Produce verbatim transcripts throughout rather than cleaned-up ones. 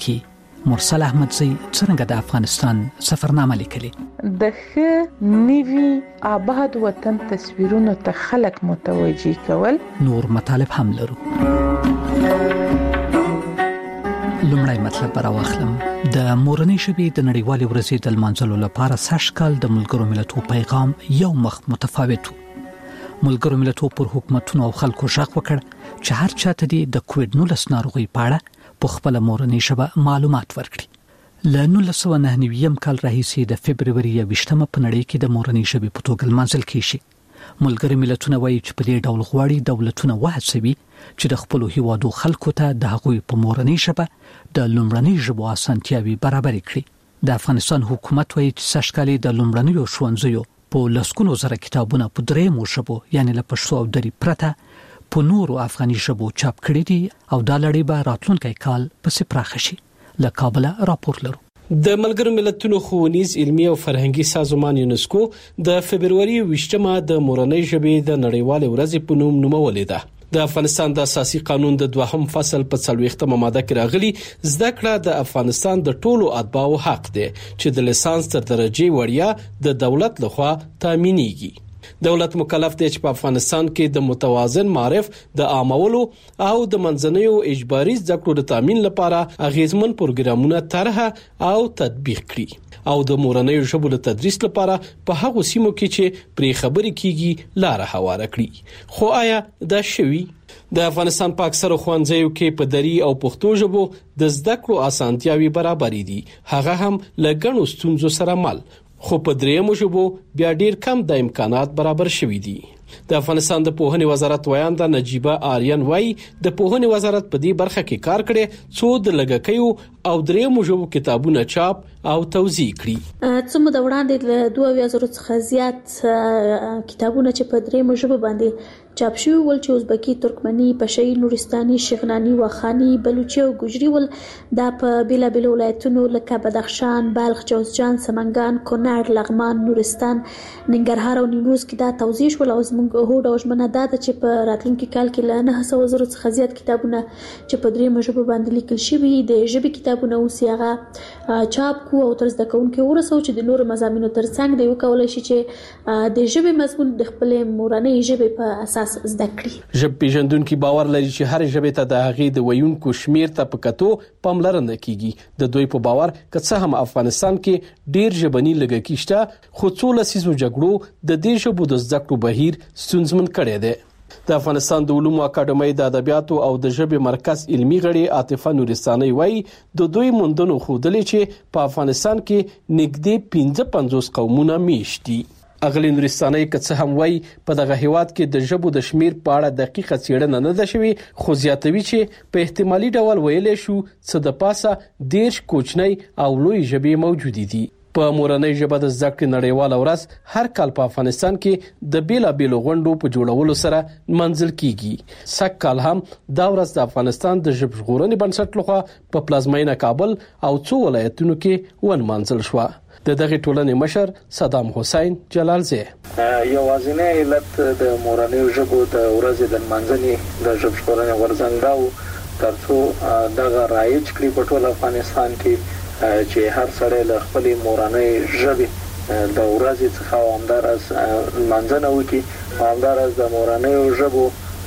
لیکي. مرسل احمدزی څنګه د افغانستان سفرنامه لیکلي. د ښه نوي آباد وطن تصویرونو ته خلک متوجي کول. نور مطالب هم لرو. لومړی مطلب براوخلم. د مورنۍ ژبې د نړیوالې ورځې د لمانځلو لپاره سږ کال د ملګرو ملتونو پیغام یو مخ متفاوت و. ملګرو ملتونو پر حکومتونو او خلکو ژغ وکړ چې هر چاته د کووډ نولس ناروغي په اړه په خپل مورنۍ ژبه معلومات ورکړي. له نولس سوه نهه نوي کال راهیسې د فبرवरी یوویشتمه په نړۍ کې د مورنۍ ژبې په توګه لمانځل کیږي. ملګرو ملتونه وایي چې په دې ډول غواړي دولتونه وهڅوي چې د خپل هیوادو خلکو ته د هغوی په مورنۍ ژبه د لومړنۍ ژبو اسانتیاوي برابر کړي. د افغانستان حکومت وایي چې سږ کال د لومړنیو ښوونځیو په لسګونو زره کتابونه په درېیمو ژبو یعنی له پښتو او دري پرته په نورو افغاني ژبو چاپ کړي دي او دا لړۍ به راتلونکي کال پسې پراخه شي. له کابل راپور لرو. د ملګرو ملتونو ښوونیز علمي او فرهنګي سازمان یونسکو د فبرवरी ویشتمه د مورنۍ ژبې د نړیوالې ورځې په نوم نومولې ده. د افغانستان د اساسي قانون د دوهم فصل په څلوېښتمه ماده کې راغلي زده کړه د افغانستان د ټولو اتباعو حق دی چې د لیسانس تر درجه وړیا د دولت لخوا تامینېږي. دولت مکلف دی چې په افغانستان کې د متوازن معرف د عامولو او د منځنیو اجباري زده کړو د تامین لپاره اغیزمن پروګرامونه طرح او تطبیق کړي او د مورنۍ ژبو د تدریس لپاره په هغو سیمو کې چې پرې خبرې کیږي لار هواره کړي. خو آیا دا شوي؟ د افغانستان په اکثره ښوونځیو کې په دري او پښتو ژبو د زده کړو اسانتیاوي برابرې دي، هغه هم لګڼو ستونزو سره مل، خو په دریمو ژبو بیا ډیر کم د امکانات برابر شوي دي. د افغانستان د پوهنې وزارت وایانده نجیبه آریان وایي د پوهنې وزارت په دې برخه کې کار کړي څو د لګکیو او دریمو ژبو کتابونه چاپ او توزیع کړي. څو د وړاندې له دوه ویزرو څخه زیات کتابونه چې په دریمو ژبو باندې چاپ شوي ول چې ازبکی، ترکمني، پشهي، نورستاني، شغناني، واخاني، بلوچي او ګوجري ول. دا په بیلابیل ولایتونو لکه بدخشان، بلخ، جوزجان، سمنګان، کونړ، لغمان، نورستان، ننګرهار او نیمروز کې دا توزیع شول. او زموږ هوډ او ژمنه ده چې په راتلونکي کال کې له نهه سوه زره څخه زیات کتابونه چې په دریمو ژبو باندې لیکل شوي د ژبې کتابونه اوس هغه چاپ کو او تر زده کوونکو ورسو چې د نورو مضامینو ترڅنګ دی وکولای شي چې د ژبې مضمون د خپل مورنۍ ژبې په اساس زده کړي. ژبه پیژندونکو باور لري چې هر ژبه ته د هغې د ویونکو شمیر ته په کتو پاملرنه کیږي. د دوی په باور که څه هم افغانستان کې ډیر ژبني لږکي شته، خو څو لسیزو جګړو د دې ژبو د زده کړو بهیر ستونزمن کړی دی. د افغانستان د علومو اکاډمۍ د ادبیاتو او د ژبې مرکز علمي غړي عاطفه نورستاني وایي د دوی موندنو ښودلې چې په افغانستان کې نږدې پنځه پنځوس قومونه میشت دي. اغلی نورستاني که څه هم وایي په دغه هیواد کې د ژبو د شمیر په اړه دقیقه څېړنه نه ده شوې، خو زیاتوي چې په احتمالي ډول ویلې شو څه د پاسه دېرش کوچنۍ او لوی ژبې موجودې دي. په مورنۍ ژبه د زده کړې نړیواله ورځ هر کال په افغانستان کې د بیلابیلو غونډو په جوړولو سره منځل کیږي. سږ کال هم دا ورځ د افغانستان د ژبژغورنې بنسټ لخوا په پلازمینه کابل او څو ولایتونو کې ونمانځل شوه. د دغه ټولنې مشر صدام حسین جلالزی یوازینی علت د مورنۍ ژبو د ورځې د منځنۍ د ژبژغورنې غورځنګ دا و ترڅو دغه رایج کړي په ټول افغانستان کې چې هر سړی له خپلې مورنۍ ژبې د ورځې څخه همداراز منځنه وکړي، همداراز د مورنۍ ژبو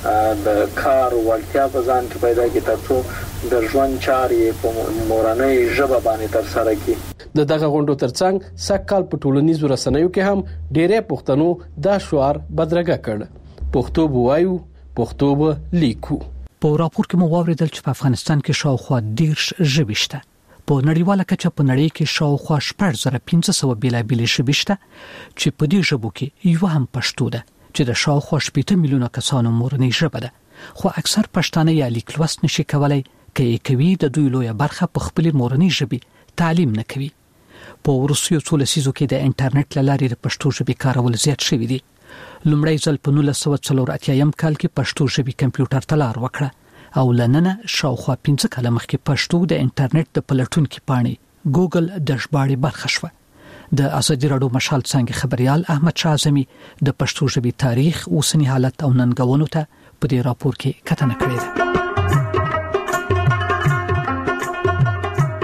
د کار وړتیا په ځان کې پیدا کړي ترڅو د ژوند چارې په مورنۍ ژبه باندې ترسره کړي. د دغه غونډو ترڅنګ سږ کال په ټولنیزو رسنیو کې هم ډېری پښتنو دا شعار بدرګه کړ: پښتو به وایو، پښتو به لیکو. په راپور کې مو واوریدل چې په افغانستان کې شاوخوا دېرش ژبې شته. په نړیواله کچه په نړۍ کې شاوخوا شپږ زره پنځه سوه بیلابیلې ژبې شته چې په دې ژبو کې یو هم پښتو ده چې د شاوخوا شپېته میلیونه کسانو مورنۍ ژبه ده. خو اکثر پښتانه یا لیک لوست نشي کولای، که یې کوي د دوی لویه برخه په خپلې مورنۍ ژبې تعلیم نه کوي. په وروستیو څو لسیزو کې د انټرنیټ له لارې د پښتو ژبې کارول زیات شوي دي. لومړی ځل په نولس سوه څلور اتیایم کال کې پښتو ژبې کمپیوټر ته لار وکړه او لننه شاوخوا پنځه کاله مخکې پښتو د انټرنیټ د پلټونکي پاڼې ګوګل د ژباړې برخه شوه. د ازادي راډیو مشال څنګه خبريال احمد شاه اعظمي د پښتو ژبې تاریخ، اوسنی حالت او ننګونو ته په دې راپور کې کتنه کړې ده.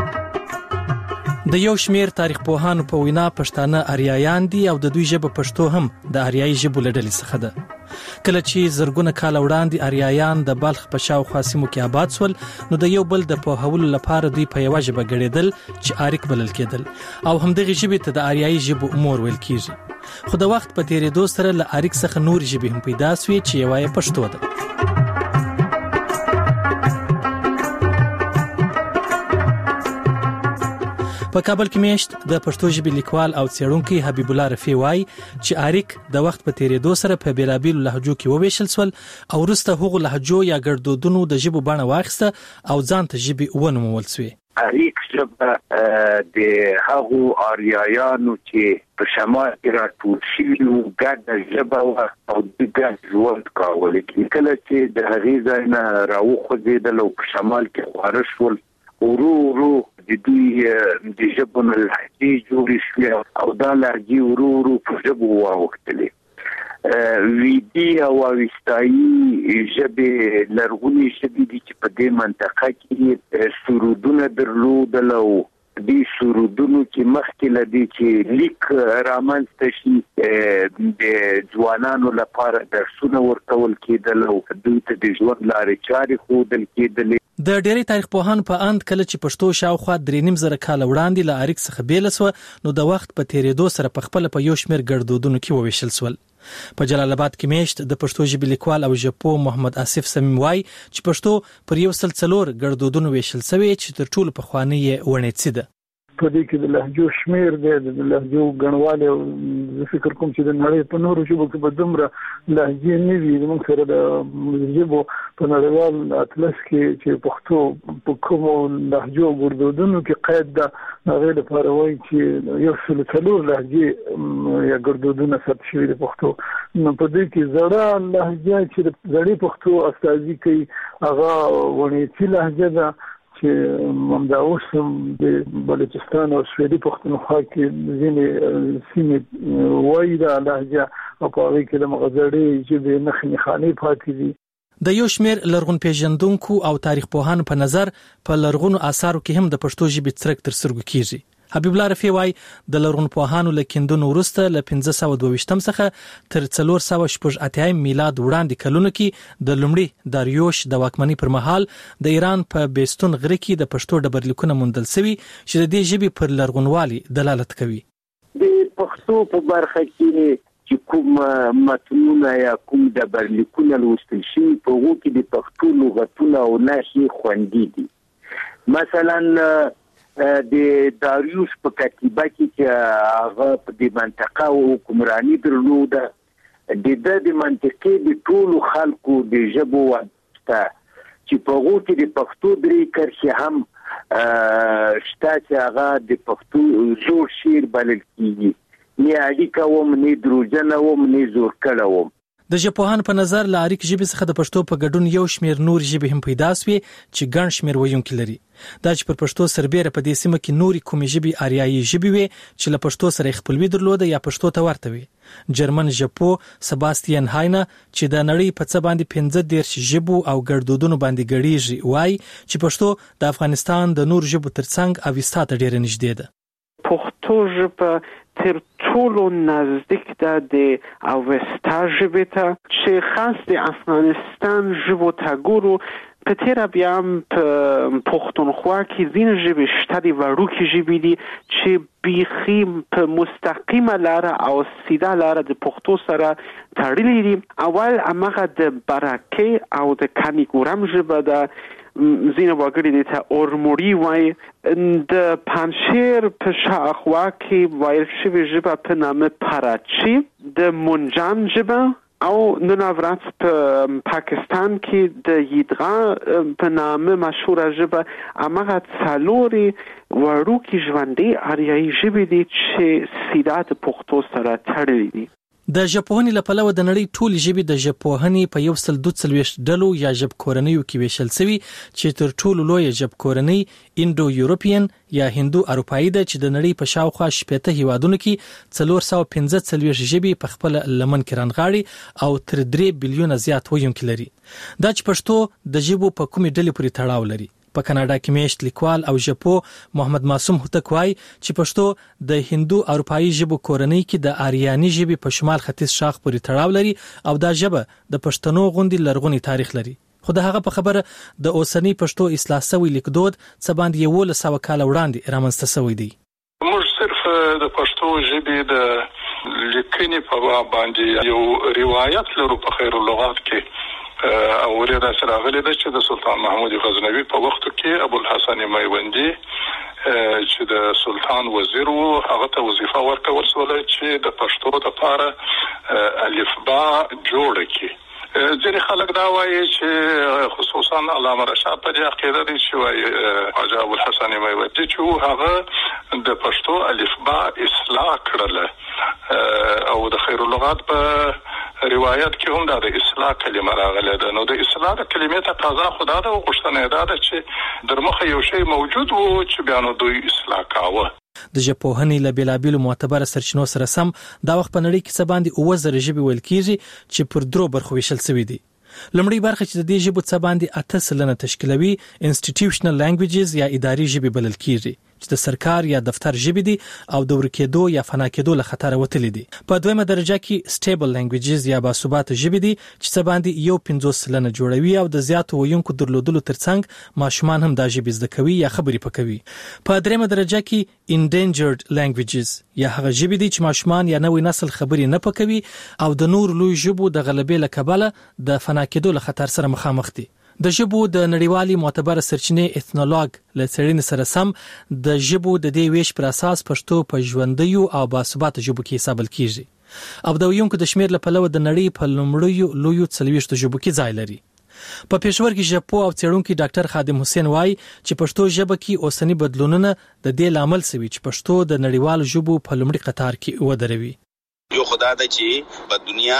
د یو شمیر تاریخ پوهانو په وینا پښتانه آریایان دي او د دوی ژبه پښتو هم د آریایي ژبو له ډلې څخه ده. کله چې زرګونه کال وړاندې آریایان د بلخ په شاوخوا سیمو کې آباد شول نو د یو بل د پوهولو لپاره دوی په یوه ژبه ګړېدل چې آریک بلل کېدل او همدغې ژبې ته د آریایي ژبو مور ویل کېږي. خو د وخت په تېرېدو سره له آریک څخه نورې ژبې هم پیدا سوې چې یوه یې پښتو ده. په کابل کې میشت د پښتو ژبې لیکوال او څېړونکی حبیب الله رفیع وایي چې آریک د وخت په تېرېدو سره په بېلابېلو لهجو کې وویشل شول او وروسته هغو لهجو یا ګړدودونو د ژبو بڼه واخیسته او ځان ته ژبې ونومول سوې. آریک ژبه د هغو آریایانو چې په شمال کې راټول شوي وو ګډه ژبه وه او دوی ګډ ژوند کاوه. کله چې د هغې ځای نه راوخوځېدل او په شمال کې خواره شول ورو ورو د دوی د ژبو نه لهجې جوړې شوې او دا لهجې ورو ورو په ژبو واوښتلې. ویدي او اوستایي ژبې لرغونې ژبې دي چې په دې منطقه کې سرودونه درلودل او دې سرودونو کې مخکې له دې چې لیک رامنځته شي د ځوانانو لپاره درسونه ورکول کېدل او دوی ته د ژوند لارې چارې ښودل کېدلې. د ډېری تاریخ پوهانو په اند کله چې پښتو شاوخوا درې نیم زره کاله وړاندې له آریک څخه بېله سوه نو د وخت په تېرېدو سره په خپله په یو شمېر ګړدودونو کې وویشل سول. په جلال آباد کې میشت د پښتو ژبې لیکوال او ژبپوه محمد آصف صمیم وایي چې پښتو پر یو سل څلور ګړدودونو ویشل سوې چې تر ټولو پخوانۍ یې ونیڅي ده. په دې کې د لهجو شمیر دی د لهجو ګڼوالی او زه فکر کوم چې د نړۍ په نورو ژبو کې به دومره لهجې نه وي. زموږ سره د ژبو په نړیوال اطلس کې چې پښتو په کومو لهجو او ګړدودونو کې قید ده هغې لپاره وایي چې یو سل څلور لهجې یا ګړدودونه ثبت شوي د پښتو. نو په دې کې زړه لهجه چې د زړې پښتو استازي کوي هغه ونیڅي لهجه ده چې همدا اوس هم د بلوچستان او سویلي پښتونخوا کې ځینې سیمې وایي دا لهجه او په هغې کې د هغه زړې ژبې نښې نښانې پاتې دي. د یو شمېر لرغون پېژندونکو او تاریخ پوهانو په نظر په لرغونو آثارو کې هم د پښتو ژبې څرک تر سترګو کېږي. حبیب الله رفیع وایي د لرغون پوهانو له کیندنو وروسته له پنځه سوه دوه ویشتم څخه تر څلور سوه شپږ اتیایم میلاد وړاندې کلونو کې د لومړي داریوش د واکمنۍ پر مهال د ایران په بیستون غره کې د پښتو ډبرلیکونه موندل سوي چې د دې ژبې پر لرغونوالي دلالت کوي. د پښتو په برخه کې چې کوم متنونه یا کوم ډبرلیکونه لوستل شوي په هغو کې د پښتو لغتونه او نښې خوندي دي. مثلا د داریوش په کتیبه کې چې هغه په دې منطقه حکمراني درلوده د ده د منطقې د ټولو خلکو د ژبو واسطه چې په هغو کې د پښتو درې کرښې هم شته چې هغه د پښتو زوړ شعر بلل کېږي. نه اړیکه وم نه دروژنه وم نه زور کړه وم. د ژبپوهانو په نظر له آریک ژبې څخه د پښتو په ګډون یو شمېر نور ژبې هم پیدا سوې چې ګڼ شمېر ویونکي لري. دا چې پر پښتو سربېره په دې سیمه کې نورې کومې ژبې آریایي ژبې وې چې له پښتو سره یې خپلوي درلوده یا پښتو ته ورته وي. جرمن ژبپوه سباستین هاینه چې د نړۍ په څه باندې پنځه دېرش ژبو او ګړدودونو باندې ګړېږي وایي چې پښتو د افغانستان د نورو ژبو ترڅنګ اوستا ته ډېره نږدې ده. پښتو ژبه تر ټولو نزدیک ده د اوستا ژبې ته چې خاص د افغانستان ژبو ته ګورو. په تېره بیا هم په پښتونخوا کې ځینې ژبې شته دي وړوکې ژبې دي چې بیخي په مستقیمه لاره او سیده لاره د پښتو سره تړلي دي. اول هماغه د برکې او د کانیګورم ژبه ده. ځینې وګړي دې ته اورموړي وایي. د پنجشیر په شاوخوا کې ویل شوې ژبه په نامه پراچي. د منجان ژبه او نن ورځ په پاکستان کې د یدغا په نامه مشهوره ژبه هماغه څلورې وړوکې ژوندۍ آریایي ژبې دي چې سیده د پښتو سره تړلي دي. د ژبپوهنې له پلوه د نړۍ ټولې ژبې د ژبپوهنې په یو سل دوه څلوېښت ډلو یا ژبکورنیو کې ویشل سوي چې تر ټولو لویه ژبکورنۍ انډو یورپین یا هندو اروپایي ده چې د نړۍ په شاوخوا شپېته هیوادونو کې څلور سوه پنځه څلوېښت ژبې په خپله لمن کې رانغاړي او تر درې بلیونه زیات ویونکي لري. دا چې پښتو د ژبو په کومې ډلې پورې تړاو لري. په کاناډا کې میشت لیکوال او ژبپو محمد معصوم هوتک وایي چې پښتو د هندو اروپایي ژبو کورنۍ کې د آریاني ژبې په شمال ختیځ شاخ پورې تړاو لري او دا ژبه د پښتنو غوندي لرغونی تاریخ لري. خو د هغه په خبره د اوسنی پښتو اصلاح شوی لیکدود څه باندې یو لسو کال وړاندې رامنځته شوی دی. موږ صرف د پښتو ژبې د لیکنې په باندې یو روایت لرو په خیر اللغات کې او ورته سره غلي ده چې د سلطان محمود غزنوي په وخت کې ابو الحسن میوندی چې د سلطان وزیر وو هغه ته وظیفه ورکول شوه چې د پښتو لپاره الفبا جوړ کړي. ځینې خلک دا وایي چې خصوصا علامه رشاد په دې عقیده دي چې وایي حاجی ابو الحسن میوندی چې هغه د پښتو الفبا اصلاح کړله او د خیر اللغات په روایت کې هم دا د اصلاح کلمه راغله ده. نو د اصلاح د کلمې تقاضا خدا ده او غوښتنه ده چې در مخه یو شی موجود وو چې بیا نو دوی اصلاح کاوه. د ژبپوهنې له بیلابیلو معتبره سرچینو سره سم دا وخت په نړۍ کې څه باندې اووه زره ژبې ویل کېږي چې پر درو برخو ویشل شوي دي. لومړی برخه چې د دې ژبو څه باندې اته سلنه تشکیلوي انسټیټیوشنل لانګویجز یا اداري ژبې بلل کېږي چې د سرکار یا دفتر ژبې دي او د ورکېدو یا فنا کېدو له خطر وتلې دي. په دویمه درجه کې سټیبل لانګویجز یا باثباته ژبې دي چې څه باندې یو پنځوس سلنه جوړوي او د زیاتو ویونکو درلودلو ترڅنګ ماشومان هم دا ژبې زده کوي یا خبرې پکوي. په دریمه درجه کې انډینجرډ لانګویجز یا هغه ژبې دي چې ماشومان یا نوې نسل خبرې نه پکوي او د نور لوی ژبو د غلبې له کبله د فنا کېدو له خطر سره مخامخ دي. د ژبو د نړیوالي معتبره سرچینې اثنولوګ له څېړنې سره سم د ژبو د دې ویش پر اساس پښتو په ژوندیو او باثباته ژبو کې حسابل کیږي او د ویونکو د شمیر له پلوه د نړۍ په لومړیو لویو څلوېښتو ژبو کې ځای لري. په پېښور کې ژبپوه او څېړونکي ډاکټر خادم حسین وایي چې پښتو ژبه کې اوسنی بدلونونه د دې لامل سوي چې پښتو د نړیوالو ژبو په لومړي قطار کې ودروي. یو خدای د چې په دنیا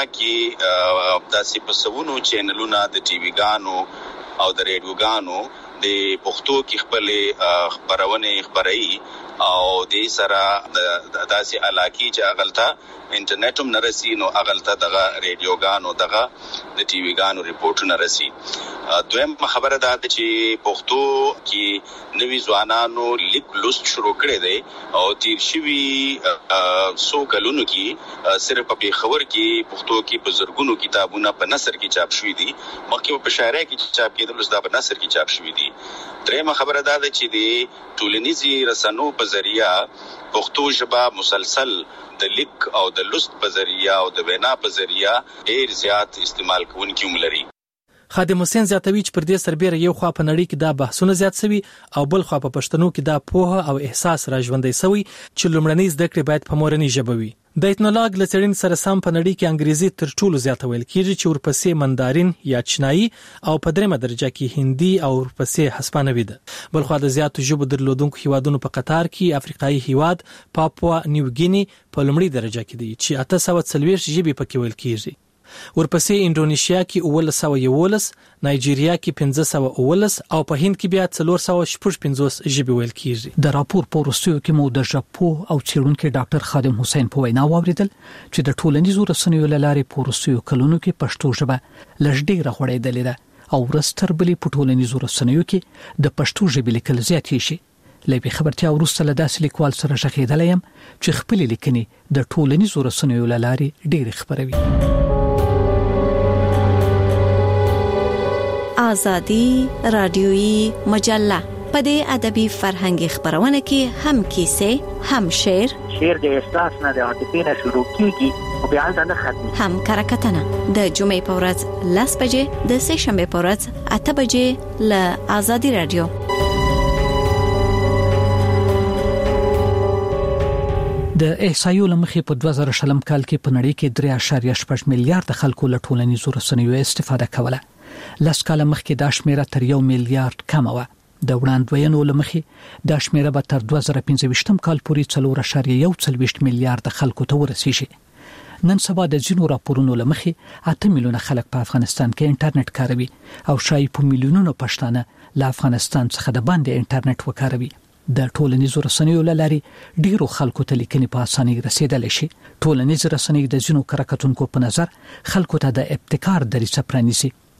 کې داسې په سونو چینلونه د ټي وي ګانو او د ریډیو ګانو د پښتو کې خپل خبرونه خبري او د سره د داسې علاقې چې اغلطه انټرنیټ هم نرسي نو اغلطه دغه ریډیو ګانو دغه د ټي وي ګانو ریپورټونه نرسي. دویم خبره ده چې پښتو کې نوی ځوانانو لیک لوست شروع کړي دي او تیر شوي سو کلونو کې صرف په خبر کې پښتو کې بزرګونو کتابونه په نثر کې چاپ شوي دي مخکې په شاعرۍ کې چاپ کېدل اوس دا په نثر کې چاپ شوي دي. دریم خبره ده چې د ټولنیزي رسنو په ذریعہ پښتو ژبه مسلسل د لیک او د لوست په ذریعہ او د وینا په ذریعہ ډیر زیات استعمال کوونکي هم لري. خادم حسین زیاتوي چې پر دې سربېره یو خوا په نړۍ کې دا بحثونه زیات شوي او بل خوا په پښتنو کې دا پوهه او احساس را ژوندی شوی چې لومړنۍ زده کړې باید په مورنۍ ژبه وي. د ایتنولوګ له څېړنې سره سم په نړۍ کې انګریزي تر ټولو زیاته ویل کېږي چې ورپسې مندارین یا چینایي او په دریمه درجه کې هندي او ورپسې هسپانوي ده. بل خوا د زیاتو ژبو درلودونکو هیوادونو په قطار کې افریقایي هیواد پاپوا نیو ګینی په لومړۍ درجه کې دی چې اته سوه څلوېښت ژبې پکې ویل کېږي. ورپسې انډونیشیا کې اووه سوه یولس، نایجیریا کې پنځه سوه اوولس او په هند کې بیا څلور سوه شپږ پنځوس ژبې ویل کېږي. د راپور په وروستیو کې مو د ژبپوه او څېړونکي ډاکټر خادم حسین په وینا واوریدل چې د ټولنیزو رسنیو له لارې په وروستیو کلونو کې پښتو ژبه لږ ډېره غوړېدلې ده او ورځ تر بلې په ټولنیزو رسنیو کې د پښتو ژبې لیکل زیاتې شي. له بې خبرتیا وروسته له داسې لیکوال سره غږېدلی یم چې خپلې لیکنې د ټولنیزو رسنیو له لارې ډېرې خپروي. آزادی رادیویی مجله په دې ادبي فرهنګي خبرونه کې هم کیسې هم شعر شعر د احساس نه د عاطفې نه شروع کیږي او بیا ځنه ختمي هم کرکټنه د جمعې په ورځ لس بجې د سه شنبه په ورځ اته بجې له آزادی رادیو. د احصایو لمخې په دوه زره شلم کال کې په نړۍ کې درې اعشاریه شپږ میلیارډ خلکو له ټولنیزو رسنیو استفاده کوله. لس کاله مخکې دا شمیره تر یو میلیارډ کم وه. د وړاندوینو لمخې دا شمیره به تر دوه زره پنځه ویشتم کال پورې څلور اعشاریه یو څلوېښت میلیارډ خلکو ته ورسیږي. نن سبا د ځینو راپورونو لمخې اته میلیونه خلک په افغانستان کې انټرنیټ کاروي او شاید په میلیونونو پښتانه له افغانستان څخه د باندې انټرنیټ وکاروي. د ټولنیزو رسنیو له لارې ډیرو خلکو ته لیکنې په اسانۍ رسیدلی شي. ټولنیز رسنۍ د ځینو کرکټونکو په نظر خلکو ته د ابتکار دریڅه پرانیزي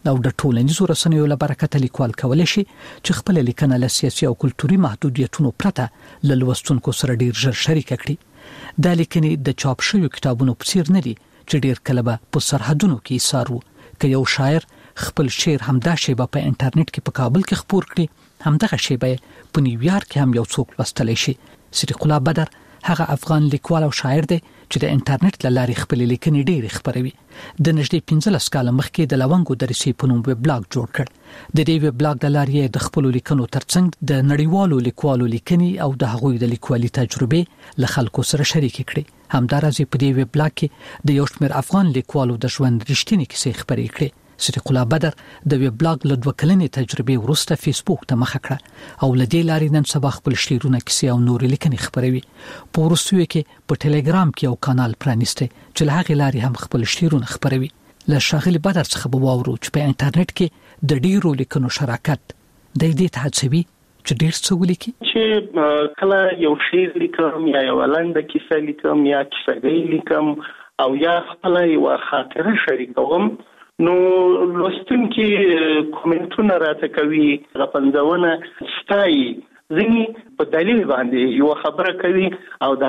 او د ټولنیزو رسنیو له برکته لیکوال کولای شي چې خپل لیکنه له سیاسي او کلتوري محدودیتونو پرته له لوستونکو سره ډیر ژر شریک کړي. د لیکنې د چاپ شویو کتابونو په څیر نه دي چې ډیر کله به په سرحدونو کې ایثار وو. که یو شاعر خپل شعر همدا شیبه په انټرنیټ کې په کابل کې خپور کړي، همدغه شیبه په نیویارک کې هم یو څوک لوستلی شي. صدیق الله بدر هغه افغان لیکوال او شاعر دی چې د انټرنیټ له لارې خپل لیکنې ډېرې خپروي. د نږدې پنځلس کاله مخکې د لونګو درسي په نوم ویب بلاګ جوړ کړ. د دې ویب بلاګ د لارې د خپل لیکنو ترڅنګ د نړیوالو لیکوالو لیکنې او د هغوی د لیکوالي تجربې له خلکو سره شریک کړي. همدارنګه په دې ویب بلاګ کې د یو شمېر افغان لیکوالو د ژوند رښتینی کیسې خپرې کړي. صدیق الله بدر د ویب بلاګ له دوه کلنې تجربې وروسته فیسبوک ته مخه کړه او له دې لارې نن سبا خپل شعرونه، کیسې او نور لیکنې خپروي. په وروستیو کې په ټلګرام کې یو کانال پرانیسته چې له هغې لارې هم خپل شعرونه خپروي. له ښاغلي بدر څخه به واورو چې په انټرنیټ کې د ډیرو لیکنو شراکت د دې ته هڅوي چې ډیر څه ولیکي. چې کله یو شعر لیکم یا یو لنډه کیسه لیکم یا کیسه لیکم او یا خپل یو خاطره شریکوم، نو لوستونکي کومنټونه راته کوي، غپنځونه ستایي، ځینې په دلیل باندې یو خبره کوي او دا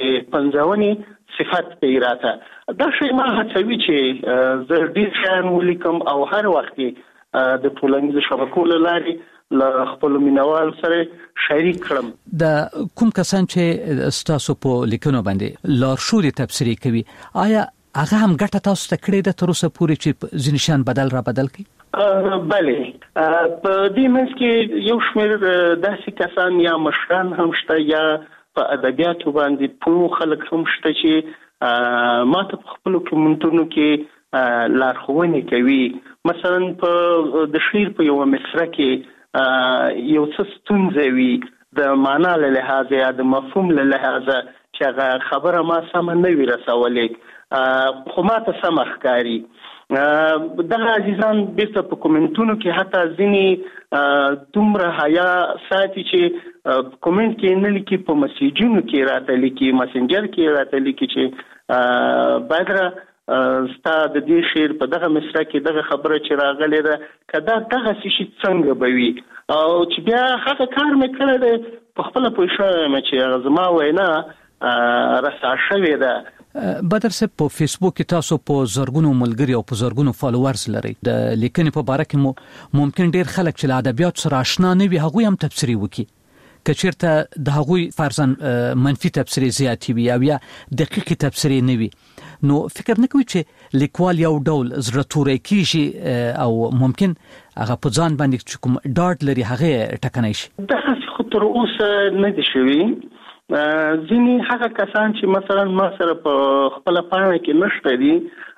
پنځونې صفات کوي راته. دا شی ما هڅوي چې زه ډېر شیان ولیکم او هر وخت د ټولنیزو شبکو له لارې له خپل مینوال سره شریک کړم. د کوم کسان چې ستاسو په لیکنو باندې لارښود تبصرې کوي، آیا هغه هم ګټه تاسو ته کړې ده تر اوسه پورې چې ځینې شیان بدل را بدل کړي؟ بله، په دې منځ کې یو شمېر داسې کسان یا مشران هم شته یا په ادبیاتو باندې پوه خلک هم شته چې ما ته په خپلو کومنټونو کې لارښوونې کوي. مثلا په د شعر په یوه مصره کې یو څه ستونزه وي د معنا له لحاظه یا د مفهوم له لحاظه چې هغه خبره ما سمه نه وي رسولې، خو ما ته سمه ښکاري. دغه عزیزان بیرته په کومنټونو کې حتی ځینې دومره حیا ساتي چې کومنټ کې نه لیکي، په میسیجونو کې راته لیکي، مسنجر کې راته لیکي چې بدر ستا د دې شعر په دغه مصره کې دغه خبره چې راغلې ده که دا دغه شي څنګه به وي، او چې بیا هغه کار مې کړی دی په خپله پوه شوی یم چې زما وینا رسا شوې ده. بدر صاحب، په فیسبوک کې تاسو په زرګونو ملګري او په زرګونو فالوورز لري. د لیکنې په باره کې مو ممکن ډیر خلک چې له ادبیات سره آشنا نه وي هغوی هم تبصرې وکړي. که چیرته د هغوی فرضاً منفي تبصرې زیاتې وي او یا دقیقې تبصرې نه وي، نو فکر نه کوي چې لیکوال یو ډول زړه توری کېږي او ممکن هغه په ځان باندې چې کوم ډاډ لري هغه ټکنی شي؟ دغسې خو تر اوسه نه دي شوي. ځینې هغه کسان چې مثلا ما سره په خپله پاڼه کې نشته دي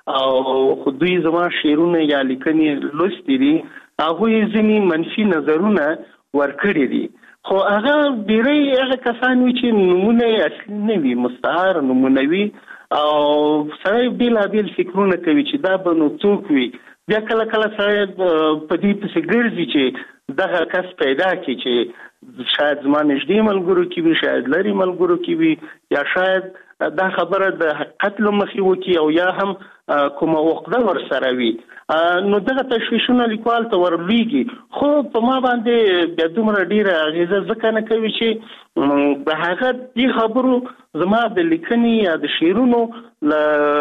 او خو دوی زما شعرونه یا لیکنې لوستي دي، هغوی ځینې منفي نظرونه ورکړي دي، خو هغه ډېری هغه کسان وي چې نمونه یې اصلي نه وي، مستعار نمونه وي او سړی بېلابېل فکرونه کوي چې دا به نو څوک وي. بیا کله کله سړی په دې پسې ګرځي چې دغه کس پیدا کړي چې شاید زما نږدې ملګرو کې وي، شاید لرې ملګرو کې وي، یا شاید دا خبره د حقیقت له مخې وکړي او یا هم کومه عقده ورسره وي. نو دغه تشویشونه لیکوال ته ورلویږي، خو په ما باندې بیا دومره ډېره اغېزه ځکه نه کوي چې د هغه دې خبرو زما د لیکنې یا د شعرونو له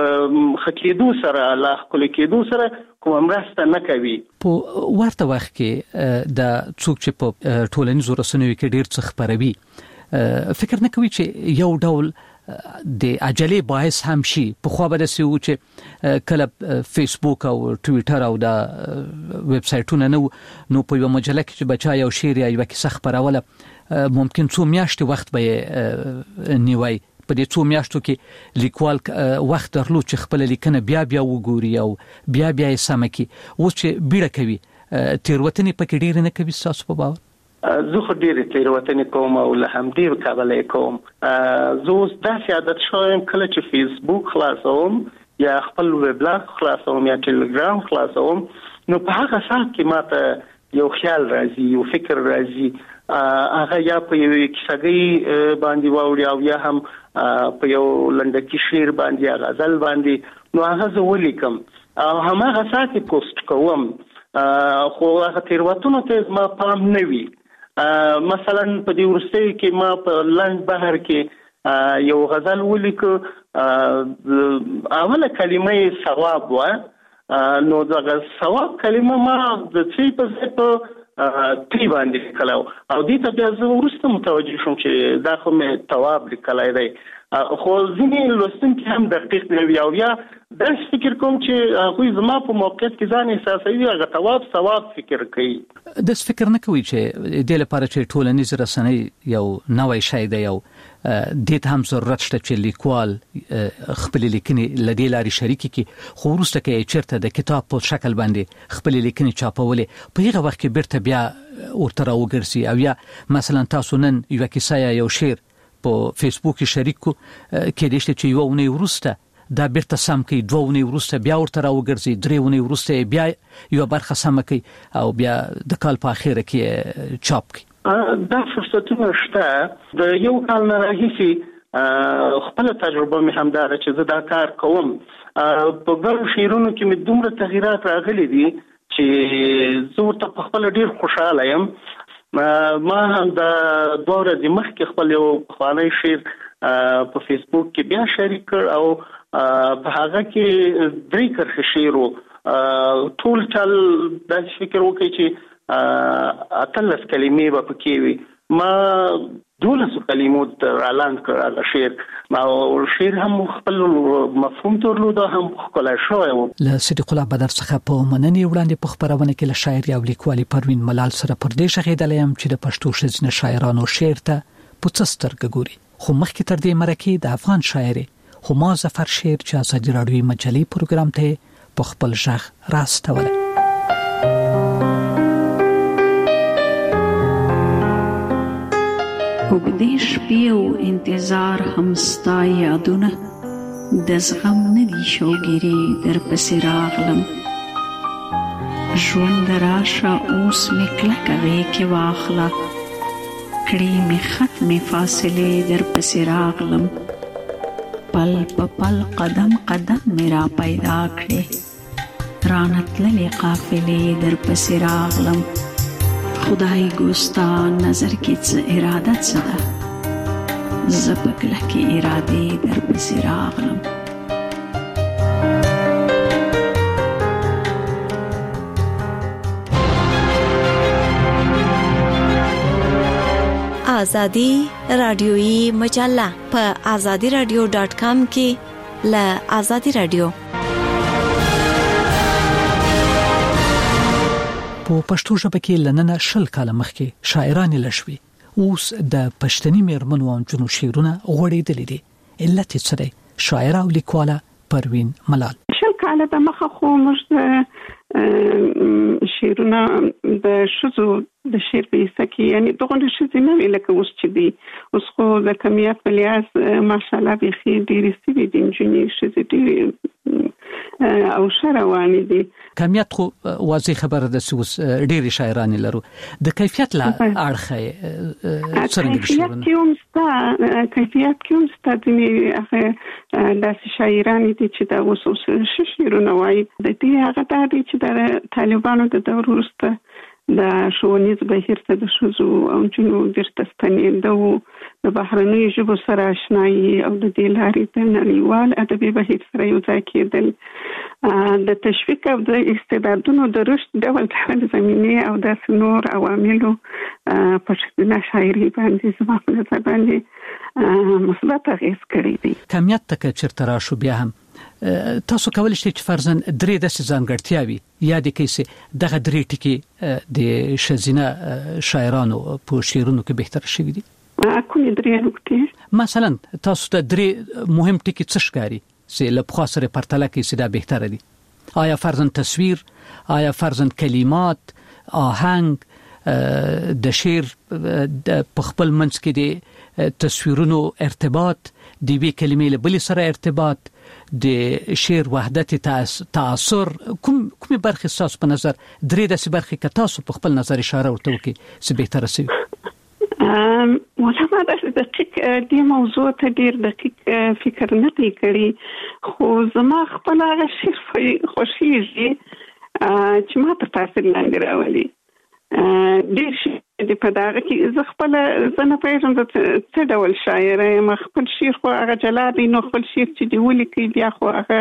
ښه کېدو سره، له ښکلي کېدو سره کومه مرسته نه کوي. په ورته وخت کې د څوک چې په ټولنیزو رسنیو کې ډېر څه خپروي فکر نه کوي چې یو ډول د عجلې باعث هم شي؟ پخوا به داسې و چې کله فیسبوک او ټویټر او د ویب سایټونه نه و، نو په یوه مجله کې چې بچا یو شعر یا یوه کیسه خپروله ممکن څو میاشتې وخت به یې نیوی. په دې څو میاشتو کې لیکوال وخت درلود چې خپله لیکنه بیا بیا وګوري او بیا بیا یې سمه کړي. اوس چې بیړه کوي، تېروتنې پکې ډېرې نه کوي ستاسو په باور؟ زه خو ډېرې تېروتنې کوم او له همدې کبله یې کوم. زه اوس داسې عادت شوی یم کله چې فیسبوک خلاصوم یا خپل ویب بلاګ خلاصوم یا ټلګرام خلاصوم، نو په هغه ساعت کې ماته یو خیال راځي، یو فکر راځي، هغه یا په یوې کیسهګۍ باندې واوړي او یا هم په یو لنډکي شعر باندې یا غزل باندې، نو هغه زه ولیکم او هماغه ساعت یې پوسټ کوم. خو هغه تیروتنو ته ما پام نه وي. مثلا په دې ورستۍ کې ما په لنډ بهر کې یو غزل ولیکو، اوله کلمه ثواب و، نو دغه ثواب کلمه ما د څه په ځای په تی باندې کلاو او دې ته بیا زه وروسته متوجه شوم چې دا خو مې ثواب لیکلای دی. خو ځینې لوستونکي هم دقیق نه وي او یا داسې فکر کوم چې هغوی زما په موقعیت کې ځان احساسوي، هغه ثواب ثواب فکر کوي. داسې فکر نه کوي چې دې لپاره چې ټولنیز رسنۍ یو نوی شی دی، یو دې ته هم ضرورت شته چې لیکوال خپل لیکنې له دې لارې شریکې کړي، خو وروسته کې چېرته د کتاب په شکل باندې خپل لیکنې چاپولې په هغه وخت کې بیرته بیا ورته راوګرځي، او یا مثلا تاسو نن یوه کیسه یا یو شعر په فیسبوک کې شریک کو کې دې چې یو اونۍ وروسته دا بیرته سم کوي، دوه اونۍ وروسته بیا ورته راوګرځي، درې اونۍ وروسته بیا یو برخه سم کوي او بیا د کال په اخر کې چاپ کوي. دا فرصتونه شته. د یو کال نه راهیسې خپل تجربه مې هم دا چې زه دا کار کوم. په ګڼو شعرونو کې مې دومره تغییرات راغلي دي چې زه ورته په خپل ډیر خوشاله یم. ما هم د دوه ورځې مخکې خپل یو پخوانی شعر په فیسبوک کې بیا شریک کړ او په هغه کې درې کرښې شعر و. ټول ټل داسې فکر وکړي چې اتلس کلمې به پکې وي. ما دولس کلمو اعلان کړ هغه شعر، ما شعر هم خپل مفهوم درلود، هم ښکلی شوی و. له صدیق الله بدر څخه په مننې وړاندې په خپرونه کې له شاعر او لیکوالې پروین ملال سره پر دې شغېدلی یم چې د پښتو ښځینه شاعرانو شعر ته په څه سترګه ګوري. خو مخکې تر دې مرکې د افغان شاعرې هما ظفر شعر چې ازادي راډیوي مجلې پروګرام ته په خپل غږ راستوله. وګدې شپې او انتظار هم ستا یادونه د زغم نه دي شوګیرې در پسې راغلم. ژوند راشه اوس مې کلکه غېږ کې واخله، کړې مې ختمې فاصلې در پسې راغلم. پل په پل قدم قدم مې را پیدا کړې، رانه تللې قافلې در پسې راغلم. خدای ګوستا نظر کې څه اراده څه ده، زه په کلکې ارادې در پسې راغلم. آزادی رادیویی مجله په آزادی رادیو ډاٹ کام کې له آزادی رادیو په پښتو ژبه کې لننه شل کاله مخکې شاعران لشوي، اوس د پښتني میرمنو او جنو شعرونه غوړېدلې دي. علت څه دی؟ شاعره او لیکواله پروین ملال. شل کاله د مخه خو موږ شعرونه د ښځو د شعر په حصه کې یعنې دغه ښځې نه وي لکه اوس چې دي. اوس خو د کمیت په لحاظ ماشاءالله بیخي ډېرې سوي دي نجونې ښځې ډېرې او ښه روانې دي. کمیت خو واضح خبره ده چې اوس ډېرې شاعرانې لرو، د کیفیت له اړخه څرنګه دي شعرونه؟ کیفیت کې هم سته، کیفیت کې هم سته. ځینې هغه داسې شاعرانې دي چې دا اوس اوس ښه شعرونه وایي. د دې هغه دا دی چې د طالبانو د دور وروسته د ښوونیز بهیر ته د ښځو او نجونو بیرته ستنېدو، د بهرنیو ژبو سره اشنایي او د دې لارې د نړیوال ادبي بهیر سره یو ځای کېدل، د تشویق او د استعدادونو د رشد ډول ډول زمینې او داسې نور عواملو په ښځینه شاعري باندې زما په نظر باندې مثبت اغېز کړی دی. کمیت ته که چېرته راشو بیا هم تاسو کولی شئ چې فرضاً درې داسې ځانګړتیاوې یادې کړئ چې دغه درې ټکي د ښځینه شاعرانو په شعرونو کې بهتر شوي دي؟ کومې درې نکتې؟ مثلا تاسو ته درې مهم ټکي څه ښکاري چې له پخوا سره پرتله کړئ چې دا بهتره دي؟ آیا فرضاً تصویر، آیا فرضاً کلمات، آهنګ، د شعر په خپل منځ کې د تصویرونو ارتباط، د یوې کلمې له بلې سره ارتباط، د شعر وحدت تاثر، کوم کومې برخې ستاسو په نظر درې داسې برخې که تاسو په خپل نظر اشاره ورته وکړئ چې بهتره شوي؟ ولا ما داسې دقیق دې موضوع ته ډېر دقیق فکر نه دی کړی، خو زما خپل هغه شعر خوښېږي چې ما ته تاثیر لاندې راولي. ډېر شي د پدغه کې زه خپل زنه پېژم د څه ډول شاعر یم. خپل شعر خو هغه جلا دی، نو خپل شعر چې دی ولیکي بیا خو هغه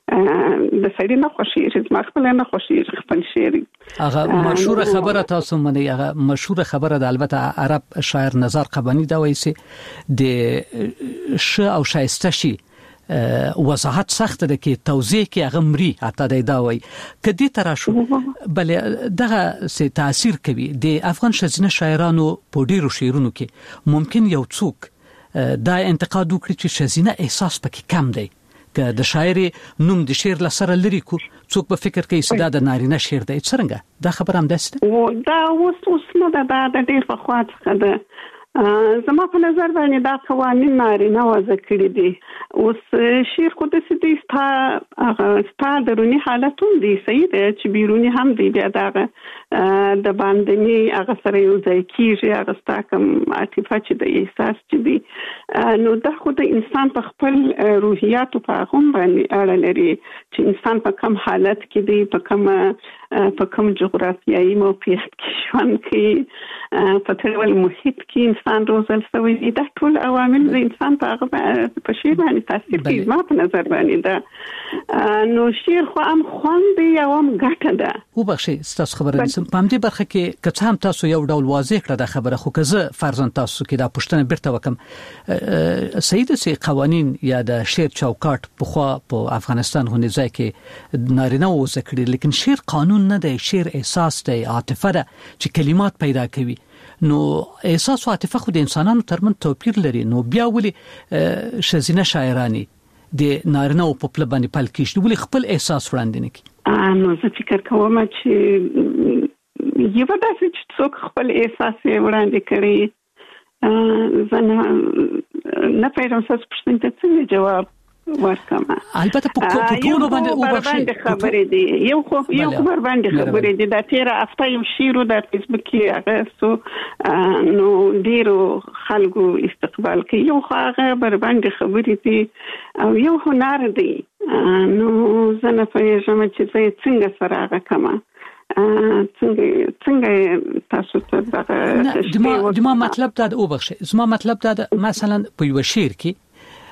د سړي نه خوښي، زما خپل نه خوښي خپل شعر. هغه مشهور خبره تاسو مني، هغه مشهور خبره د البته عرب شاعر نزار قبانی دا وایي چې د ش او شایسته شي وضاحت سخت ده کې توضیح کې هغه مري حتی د داوي کدي تراشو بل دغه سي تاثیر کوي. د افغان شزینه شاعرانو په ډیرو شعرونو کې ممکن یو څوک دا انتقاد وکړي چې شزینه احساس پکې کم دی، که د شاعر نوم د شعر لسره لري کو څوک په فکر کې چې دا د نارینه شعر دی. څنګه دا خبر هم دسته او دا اوس اوس نه دا د ډیر په خوا څخه ده. زما په نظر باندې دا قوانین نارینه وضع کړی دي. اوس شعر خو د سدي ستا هغه ستا درونی حالتون دي صحیح دی چې بیرونی هم دی، بیا دا د باندنی هغه سره یو ځای کیږي، هغه ستا کوم عاطفه چې د احساس چې دی نو دا خو د انسان په خپل روحیاتو په هغه باندې اړه لري چې انسان په کوم حالت کې دی، په کوم په کوم جغرافیایي موقعیت کې ژوند کوي، په ټول محیط کې انسان روزل شوی دی. دا ټول عوامل د انسان په هغه په شعر باندې تاثیر کوي. ما په نظر باندې دا نو شعر خو هم خوند دی او هم ګټه ده. او بخښي تاسو خبره نسم په دې برخه کې که هم تاسو یو ډول واضح کړه د خبره، خو که زه فرضاً تاسو کې دا پښتنه برته وکم سید سي قوانين یا د شعر چوکاټ په خوا په افغانستان غونډه ځای کې نارینه وځ کړی، لیکن شعر قانون نه دی، شعر احساس دی، عاطفه ده چې کلمات پیدا کوي. نو احساس او عاطفه خو د انسانانو ترمن توپیر لري، نو بیا ولي شزینه شاعرانی د نارینه په خپل باندې پل کېږي، ولي خپل احساس وړاندې نه کوي؟ نو زه فکر کوم چې یو داسې چې څوک خپل احساس وړاندې کړي، زه نه پېژنم څه پوښتنه ته څه جواب ورکم. البته په ټولو باندې او بخښي خبرې دي، یو خو یو خبر باندې خبرې دي. دا تیر هفته یو شیرو د فیسبوک کې هغه سو نو ډیرو خلکو استقبال کوي، یو هغه بر باندې خبرې دي او یو هنر دی. نو زه نه پوهیږم چې څنګه سره هغه کما څنګه څنګه تاسو ته دا د ما مطلب دا او بخښي زما مطلب دا مثلا په یو شعر کې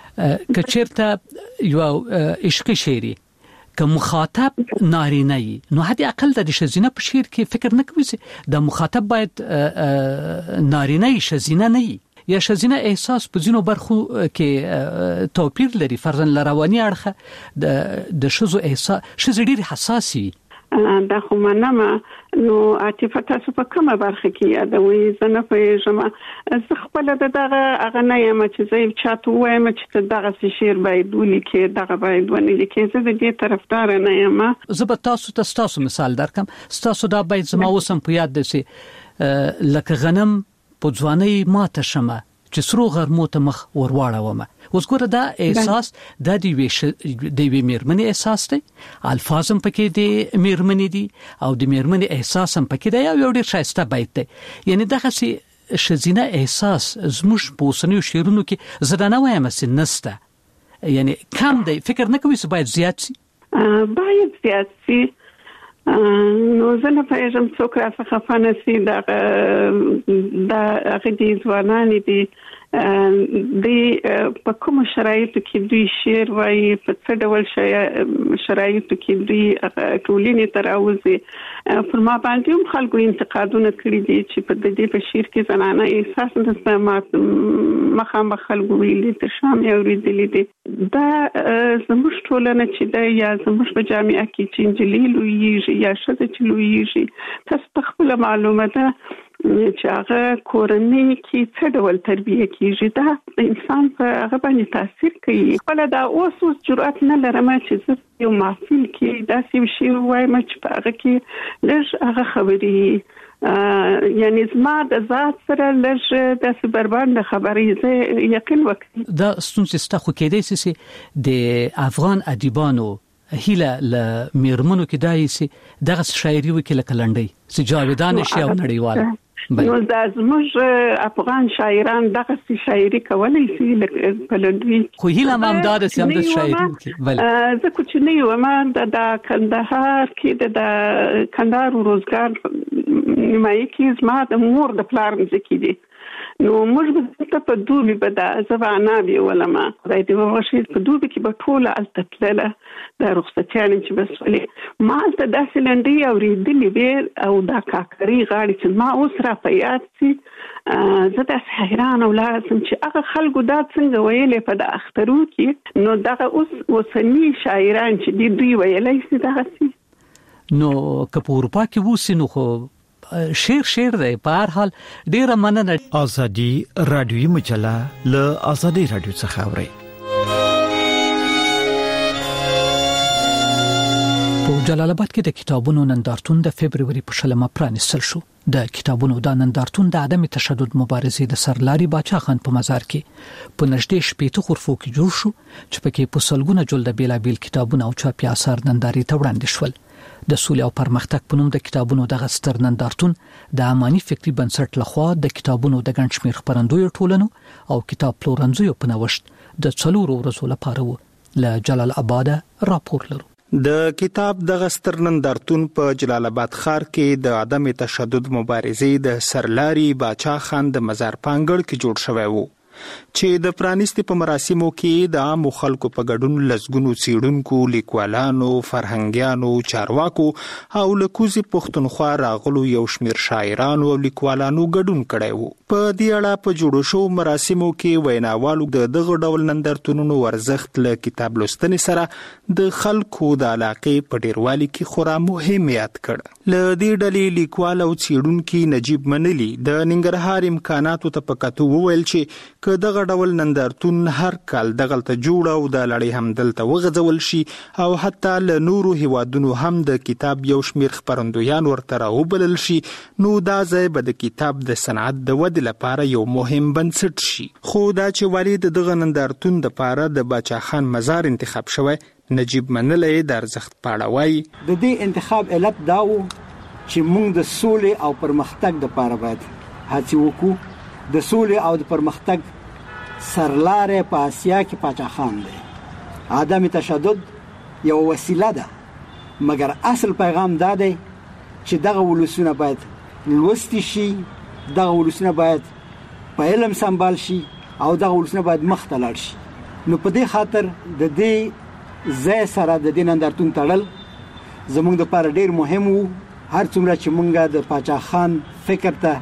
کچرته یو عشقي شعري که مخاطب نارینه ای نو حد اقل د شزینه په شعر کې فکر نه کوي چې د مخاطب باید نارینه ای شزینه نه ای یا شزینه احساس په ځینو برخو کې توپیر لري. فرضاً لروانی اړخه د د شزو احساس شزې ډېر حساسي دا خو منم. نو عاطفه تاسو په کومه برخه کې یادوي؟ زه نه پوهیږم. زه خپل دغه هغه نه یم چې زه چاته وایم چې دغه شعر باید ولیکي، دغه باید ولیکي. زه د دې طرفدار نه یم. زه به تاسو ته تاسو مثال درکم. تاسو دا باید زما وسم په یاد دي لکه غنم په ځواني ماته شمه چې سرو غرمو ته مخ ورواړوم. اوس ګوره دا احساس د دې ویش د وی میرمنې احساس دی، الفاظم پکې دی میرمنې دي او د میرمنې احساس هم پکې دی، یو ډېر شایسته بیت دی. یعنی دغه سي شزینه احساس زموږ په اوسنیو شعرونو کې زده نه وایم چې نسته، یعنی کم دی. فکر نه کوي چې باید زیات شي؟ باید زیات شي. نو زه نه پوهیږم څوک راڅخه خفه نه شي. دا هغه دي ځوانان دي د په کوم شرایطو کې دوی شعر وایي، په څه ډول شرایطو کې دوی ټولنې ته راوځي. پر ما باندې هم خلکو انتقادونه کړي دي چې په دې په شعر کې زنانه احساس نه مخامخ خلکو ویلي ته شام یې اورېدلي دي. دا زموږ ټولنه چې ده یا زموږ په جامعه کې چې نجلۍ لویېږي یا ښځه چې لویېږي، تاسو ته خپله معلومه ده چې هغه کورنۍ کې څه ډول تربیه کیږي، دا د انسان په هغه باندې تاثیر کوي. خپل دا اوس اوس جرأت نه لرم چې زه یو محفل کې داسې یو شی وایم چې په هغه کې لږ هغه خبرې یعنی زما د ذات سره لږ داسې بربنده خبرې زه یقین وکړم. دا ستونزې ستا خو کېدای سي د افغان ادیبانو هیله ل میرمنو کې دای سي دغه شاعري وکړه لکه لنډۍ سي جاویدان شي او نړیواله نو دا زموږ افغان شاعران دغه شاعري کولای شي په لندوي خو هیله مامدار سم د شاعري بل زه کوچنی وم د کندهار کې د کندهار روزګار نیمایي کې زما د مور د پلار مځکې دي نو موږ ته په دوبي به د زبانا بي ولما خدای دې وغوښي په دوبي کې به ټوله التتلله د رخصتیانې چې بس ولې ما ته داسې لنډي اورېدلې وې او دا کاکري غاړې چې ما اوس را په یاد سي زه داسې حیرانه ولاړم چې هغه خلکو دا څنګه ویلې په د اخترو کې نو دغه اوس اوسني شاعران چې دي دوی ویلی سي دغسې نو که په اروپا کې ووسي نو خو شیر شیر دی په هر حال ډیره مننه. ازادي رادیوي مجله له ازادي رادیو څخه اوري. په جلال آباد کې د کتابونو نندارتون د فبرवरी په شلمه پرانیستل شو. د کتابونو د نندارتون د عدم تشدد مبارزې د سرلاري باچا خان په مزار کې په نږدې شپېته غرفو کې جوړ شو چې پکې په سلګونه جلده بیلابیل کتابونه او چاپي آثار نندارې ته وړاندې شول. د سولې او پرمختګ په نوم د کتابونو د غستر نندارتون د اماني فکری بنسټ لخوا د کتابونو د ګڼ شمېر خپرندویو ټولنو او کتاب پلورنځیو په نوښت د څلورو ورځو لپاره و. له جلال آباد راپور لرو. د کتاب د غستر نندارتون په جلال آباد ښار کې د عدم تشدد مبارزې د سرلاري باچا خان د مزار پانګړ کې جوړ شوی وو چې د پرانیستي په مراسمو کې د عام خلکو په ګډون لسګونو څېړونکو، لیکوالانو، فرهنګیانو، چارواکو او لکوزي پښتونخوا راغلو یو شمېر شاعرانو او لیکوالانو ګډون کړی وو. په دې اړه په جوړو شو مراسمو کې ویناوالو د دغه ډول نندارتونونو ورزښت له کتاب لوستنې سره د خلکو د علاقې په ډیروالي کې خورا مهم یاد کړ. له دې ډلې لیکوال او څېړونکي نجیب منلی د ننګرهار امکاناتو ته په کتو وویل چې که دغه ډول نندارتون هر کال دغلته جوړ او د لړۍ هم دلته وغځول شي او حتی له نورو هیوادونو هم د کتاب یو شمېر خپرندویان ورته راوبلل شي نو دا ځای به د کتاب د صنعت د ودې لپاره یو مهم بنسټ شي. خو دا چې ولې د دغه نندارتون دپاره د باچا خان مزار انتخاب شوی، نجیب منلی د ارزښت په اړه وایي. د دې انتخاب علت دا و چې موږ د سولې او پرمختګ دپاره باید هڅې وکړو. د سولې او د پرمختګ سرلارې په آسیا کې باچا خان دی. عدم تشدد یو وسیله ده مګر اصل پیغام دا دی چې دغه ولسونه باید لوستي شي، دغه ولسونه باید په علم سمبال شي او دغه ولسونه باید مخ ته لاړ شي. نو په دې خاطر د دې ځای سره د دې نندارتون تړل زموږ دپاره ډېر مهم وو. هر څومره چې موږ د باچا خان فکر ته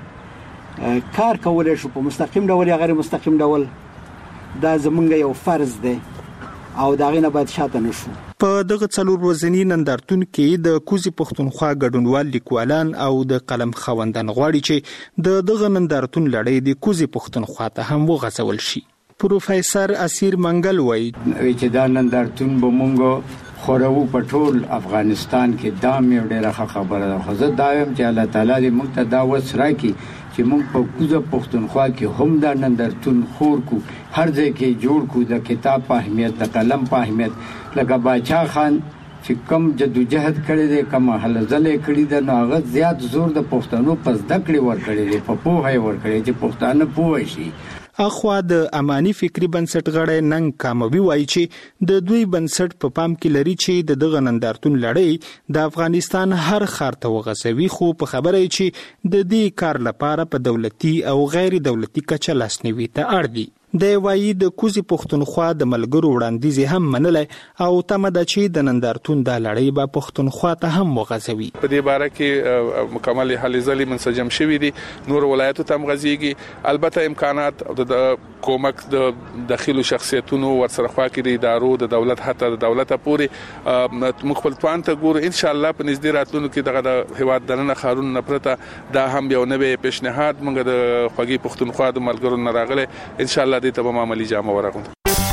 کار کولای شو په مستقیم ډول یا غیر مستقیم ډول، دا زمونږ یو فرض دی او دا غینه باید شاته نشو. په دغه څلور ورځني نندارتون کې د کوزي پښتونخوا ګډونوال لیکوالان او د قلم خوندان غواړي چې د دغه نندارتون لړۍ د کوزي پښتونخوا ته هم وغځول شي. پروفیسور اسیر منګل وایي چې دا نندارتون به مونږ خورو په ټول افغانستان کې دا مې ډېره خبره ده. خو زه دا وایم چې الله تعالی دې موږ ته دا وس راکړي چې موږ په کوزه پښتونخوا کې هم دا نندارتون خور کو، هر ځای کې جوړ کو، د کتاب په اهمیت، د قلم په اهمیت. لکه باچا خان چې کم جدوجہد کړی دی، کم هلې ځلې کړي ده، نو هغه زیات زور د پښتنو په زده کړې ورکړی دی، په پوهه یې ورکړی چې پښتانه پوه شي. اخوا د اماني فکری بنسټ غړی ننګ کاموي وایي چې د دوی بنسټ په پا پام کې لري چې د دغه نندارتون لړۍ د افغانستان هر ښار ته وغځوي، خو په خبره یې چې د دې کار لپاره په دولتي او غیر دولتي کچه لاسنیوي ته اړ دي. د وایي د کوزي پښتونخوا د ملګرو وړاندیز هم منلی او تمه ده چې د نندارتون د لړۍ به پښتونخوا ته هم وغځوي. په دې باره کې مکمل هلې ځلې منسجم شوي دي، نور ولایتو ته هم غځېږي. البته امکانات د کومک د داخلو شخصیتونو ورسره خوا کې د ادارو د دولت حتی د دولت پورې موږ خپل توان ته ګورو. ان شاء الله په نږدې راتلونکو کې دغه د هیواد دننه ښارونو نه پرته دا هم یو نوی پیشنهاد موږ د خوږی پښتونخوا د ملګرو نه راغلی. ان شاء الله دې ته به معمولی جامه ورغوندو.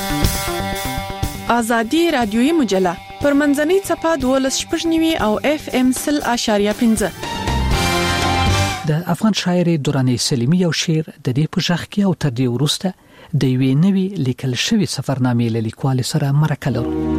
ازادي رادیوي مجله پر منځنۍ صفحه دولس شپږ نیوي او اف ام سل اشاریه پنځه. د افغان شاعر دوراني سلیمی یو شعر د دې په ژغ کې او تر دې وروسته د یوې نوې لیکل شوی سفرنامې له لیکوال سره مرکه لرو.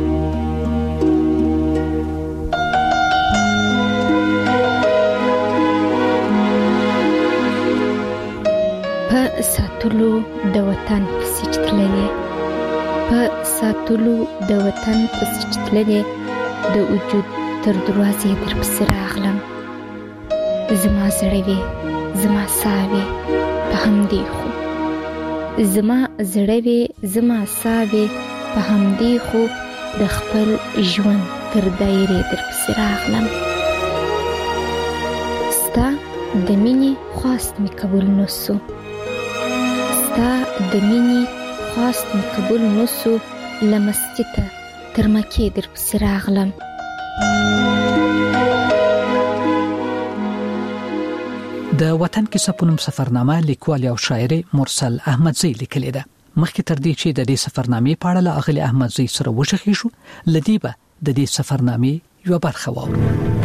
ساتلو د وطن پسې چتللې په ساتلو د وطن پسې چتللې د وجود تر دروازې در پسې راغلم زما زړه وې زما ساه وې په همدې خو زما زړه وې زما ساه وې په همدې خو د خپل ژوند تر دایرې در پسې راغلم ستا د مینې خواست مې قبول نسو ستا د مینې خواست مې قبول نسو له مسجده تر مکې در پسې راغلم د وطن کیسه په نوم سفرنامه لیکوال او شاعر مرسل احمدزی لیکلې ده. مخکې تر دې چې د دې سفرنامې په اړه له اغلی احمدزی سره وشخې شو لدی به د دې سفرنامې یو برخه واورو.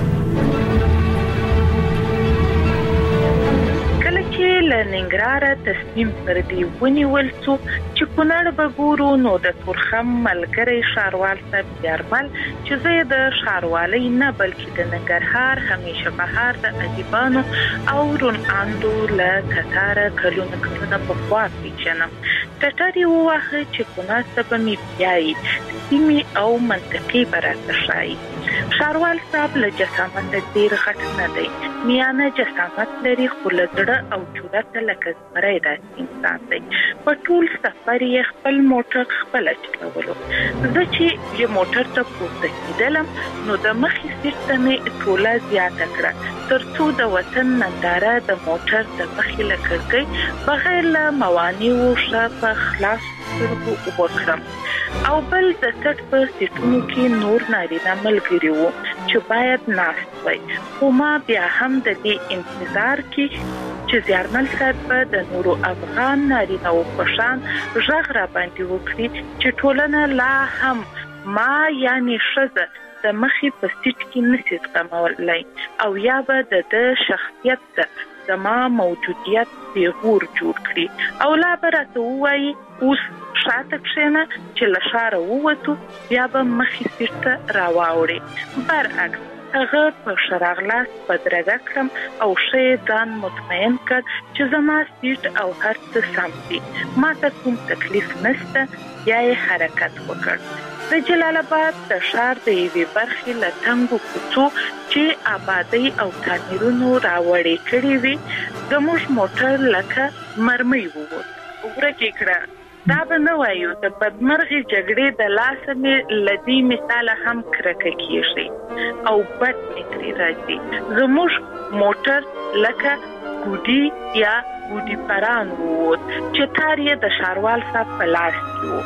لننګراره تصمیم پر دی ونیول څو چې کونړ به ګورو نو د تورخم ملګری ښاروال صاحب یارمل چې زه د ښاروالۍ نه بلکې د ننګرهار همیشه بهار د ادیبانو او رون اندو له کتاره کلونه کلونه پخوا پیژنم. ټټر یې وواهه چې په مناسبه مې بیایي سیمې او منطقې به راته ښایي. ښاروال صاحب له جسامته ډېر غټ نه دی، میانه جسامت لري خو له زړه او جرأته لکه زمری داسې انسان دی. په ټول سفر یې خپل موټر خپله چلولو. زه چې یې موټر ته پورته کېدلم نو د مخې سیټ ته مې ټوله زیاته کړه تر څو د وطن ننداره د موټر د مخې له کړکۍ بغیر له موانعو ښه په خلاص سترګو وکړم. او بل د سټ په سیټونو کې نور نارینه ملګري وو چې باید ناست وای، خو ما بیا هم د دې انتظار کې چې زیارمل صاحب به د نورو افغان نارینه‌وو په شان غږ راباندې وکړي چې ټولنه لا هم ما یعنې ښځه د مخې په سیټ کې نشي زغمولی او یا به د ده شخصیت ته زما موجودیت پیغور جوړ کړي او لا به راته ووایي اوس شاته کښېنه چې له ښاره ووتو بیا به مخې سیټ ته راواوړې. برعکس هغه په ښه راغلاست بدرګه کړم او ښه یې ځان مطمئن کړ چې زما سیټ او هر څه سم دي، ما ته کوم تکلیف نشته. بیا یې حرکت وکړ. د جلال آباد د ښار د یوې برخې له تنګو کوڅو چې آبادۍ او تعمیرونو راوړې کړې وې زموږ موټر لکه مرمۍ ووت. ورک یې کړه. دا به نه وایو د بدمرغې جګړې د لاسه مې له دې مثاله هم کرکه کېږي او بد مې ترې راځي. زموږ موټر لکه ګوډي یا ګوډي پران ووت چې تار یې د ښاروال صاحب په لاس کې و.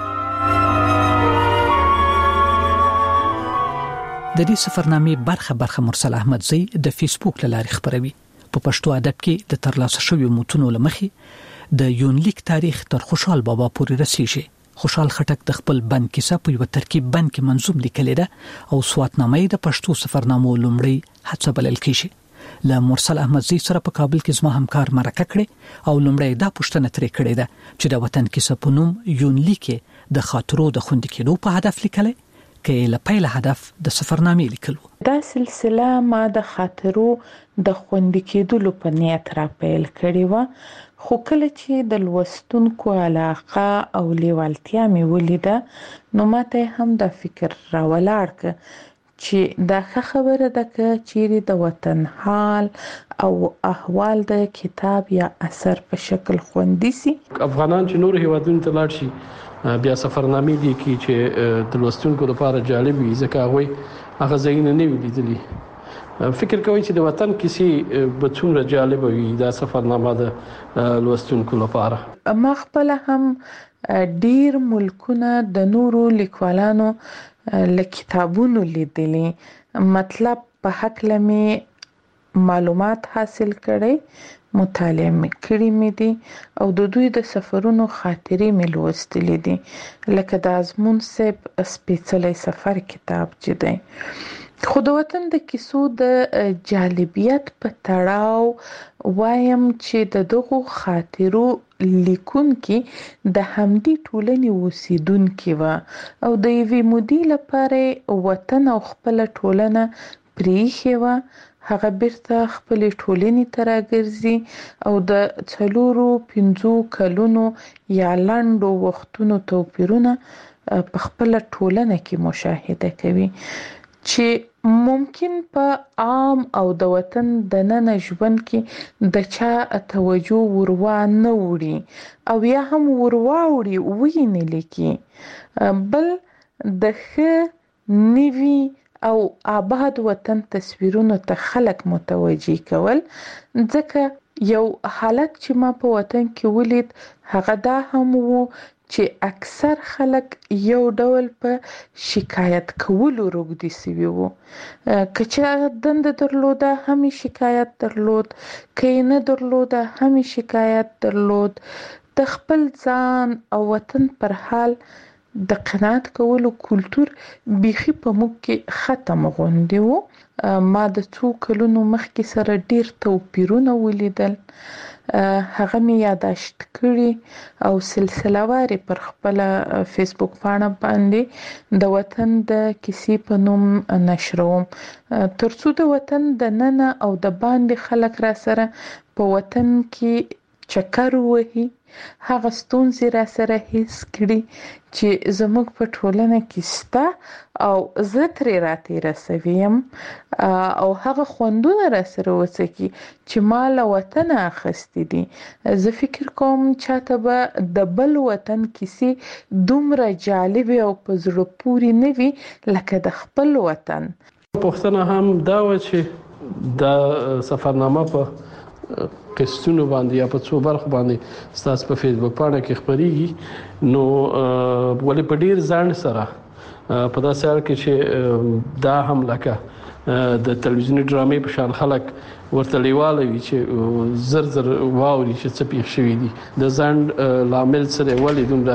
د دې سفرنامې برخه برخه مرسل احمدزی د فیسبوک له لارې خبروي. په پښتو ادب کې د ترلاسه شویو متونو لمخې د یونلیک تاریخ تر خوشحال بابا پورې رسیږي. خوشحال خټک د خپل بند کیسه په یو ترکیب بند کې منظوم لیکلې ده او سواتنامه د پښتو سفرنامو لومړی هڅه بلل کیږي. له مرسل احمدزی سره په کابل کې زما همکار مرکه کړې او لومړی دا پوښتنه ترې کړې ده چې د وطن کیسه په نوم یونلیک د خاطرو د خوندي کېدو په هدف لیکلې کې له پیل هدف د سفرنامې لیکلو. دا سلسله ما د خاطرو د خوندي کېدلو په نیت را پیل کړې و، خو کله چې د لوستونکو علاقه او لیوالتیا مې ولیده نو ماته هم د فکر راولاړ ک چې دا ښه خبره ده که چیرې د وطن حال او احوال د کتاب یا اثر په شکل خوندي سي. افغانان چې نور هیوادونو ته لاړ شي بیا سفرنامې دي کې چې د لوستونکو لپاره جالب وي ځکه هغوی هغه ځایونه نه وي لیدلي. فکر کوي چې د وطن کیسې به څومره جالب وي دا سفرنامه د لوستونکو لپاره. ما خپل هم ډیر ملکونه د نورو لیکوالانو له کتابونو لیدلي، مطلب په حق لمه معلومات حاصل کړي، مطالعه کړې مې دي او د دوی د سفرونو خاطرې مې لوستلې دي لکه د ازمون صاحب سپېڅلی سفر کتاب چې دی. خو د وطن د کیسو د جالبیت په تړاو وایم چې د دغو خاطرو لیکونکي د همدې ټولنې اوسیدونکي و او د یوې مودې لپاره وطن او خپل ټولنه پریښې و هغه بیرته خپل ټولنې ته راګرځي او د څلورو پنځو کلونو یا لنډو وختونو توپیرونه په خپل ټولنه کې مشاهده کوي چې ممکن په عام او د وطن د نن ژوند کې د چا توجه وروا نه وړي او یا هم وروا وړي ویني لیکي بل د ښه نیوي او آباد وطن تصویرونو ته خلک متوجي کول ځکه یو حالت چې ما په وطن کې ولید هغه دا هم وو چې اکثر خلک یو ډول په شکایت کولو روږدي سوي وو که چې دند درلوده هم شکایت درلود که نه درلوده هم شکایت درلود د خپل ځان او وطن پر حال د قناعت کولو کلتور بیخي په موږ کې ختم غوندي وو ما د څو کلونو مخکې سره ډیر توپیرونه ولیدل هغه می یاداشت کړی او سلسله واري پر خپل فیسبوک پاڼه باندې د وطن د کیسې په نوم نشروم ترڅو د وطن د نن او د باندې خلک را سره په وطن کې چکر وهي هغه ستونزې را سره هیڅ کړي چې زموږ په ټولنه کې ستا او زه ترې راتې رسویم او هغه خوندونه را سره وڅکي چې ما له وطنه اخیستي دي زه فکر کوم چاته به د بل وطن کیسې دومره جالبې او په زړه پورې نه وي لکه د خپل وطن. پوښتنه هم دا و چې د سفرنامه په قسطونو باندې یا په څو برخو باندې ستاسو په فیسبوک باندې کې خبريږي نو ولې په ډیر ځان سره په داسې حال کې چې دا هم لکه د تلویزیوني ډرامې په شان خلک ورته لیواله وي چې زر زر واوري چې څه پیښ شوی دي د ځان لامل سره ولې دومره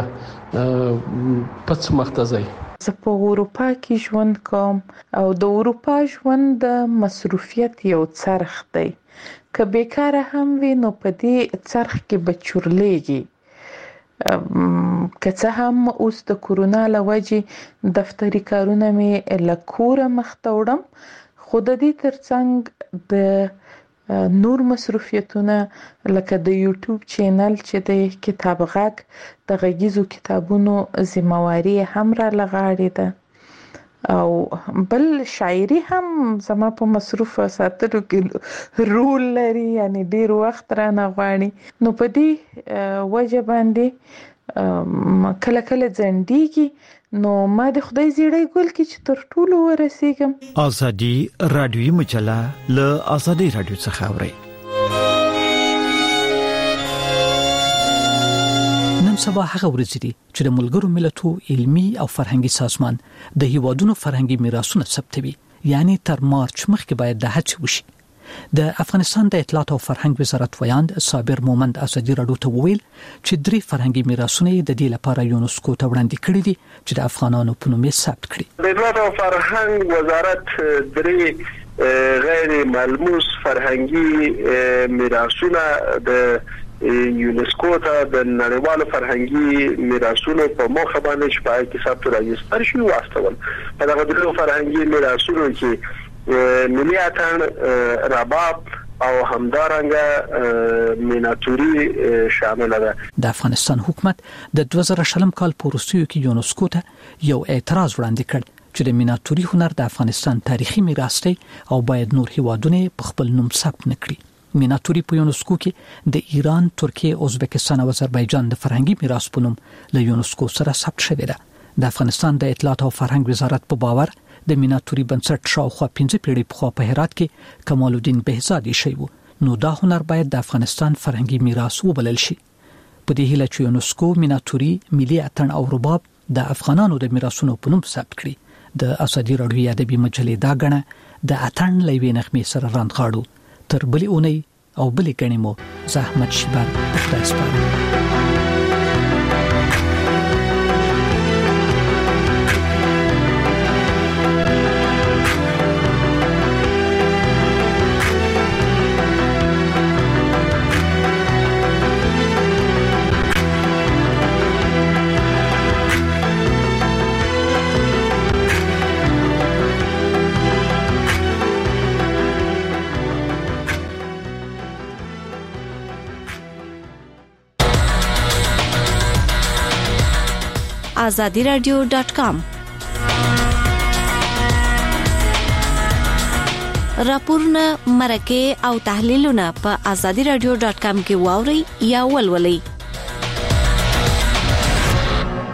پڅ مختزي. زه په اروپا کې ژوند کوم او د اروپا ژوند د مصروفیت یو څرخ دی که بیکاره هم وي نو په دې څرخ کې بچورلېږي که څه هم اوس د کورونا له وجې دفتري کارونه مې له کوره مخته وړم خو د دې ترڅنګ د نور مصروفیتونه لکه د یوټیوب چینل چې د کتاب غږ د غږیزو کتابونو ذمہواری هم را لغاړې ده او بل شاعري هم زما په مصروف ساتلو کې رول لري یعنی ډیر وخت را نه غواړي نو په دې وجه باندې کله کله ځندېږي نو ما د خدای زیړی ګل کې چې تر ټولو ورسېږم. ازادي رادیوي مجله له ازادي رادیو څخه اوري. نن سبا هغه ورځ دي چې د ملګرو ملتونو علمي او فرهنګي سازمان د هیوادونو فرهنګي میراثونه ثبتوي یعنی تر مارچ مخکې باید د هڅې وشي. د افغانستان د اطلاعات او فرهنګ وزارت ویاند صابر مومند ازادي رادیو ته وویل چې درې فرهنګي میراثونه د دې لپاره یونسکو ته وړاندې کړي دي چې د افغانانو په نوم ثبت کړي. د اطلاعات او فرهنګ وزارت درې غیر ملموس فرهنګي میراثونه د یونسکو ته د نړیوالو فرهنګي میراثونو په موخه باندې چې په کې ثبت راځي شوی واستول. په دغه درې فرهنګي میراثونو کې ملي اتڼ، رباب او همدارنګه میناتوري شامل ده. د افغانستان حکومت د دوه زره شلم کال په وروستیو کې یونسکو ته یو اعتراض وړاندې کړ چې د میناتوري هنر د افغانستان تاریخي میراث دی او باید نور هیوادونه په خپل نوم ثبت نکړي. میناتوري په یونسکو کې د ایران، ترکیه، ازبکستان او آذربایجان د فرهنګي میراث په نوم له یونسکو سره ثبت شوی ده. د افغانستان د اطلاعات او فرهنګ وزارت په باور د میناتوري بنسټ شاوخوا پنځه پیړۍ پخوا په هرات کې کمال الدین بهزاد شوی و نو دا هنر باید د افغانستان فرهنګي میراث وبلل شي. په دې هیله چې یونسکو میناتوري، ملي اتڼ او رباب د افغانانو د میراثونو په نوم ثبت کړي. د ازادي رادیو ادبي مجلې دا غنه د اتڼ لوي نغمې سره راندغاړو تر بلې اونۍ او بلې غنې مو زحمت شبر خدای سپارم. azadi radio dot com. راپورونه مرکه او تحلیلونه په azadi radio dot com کې واوري یا ولولئ.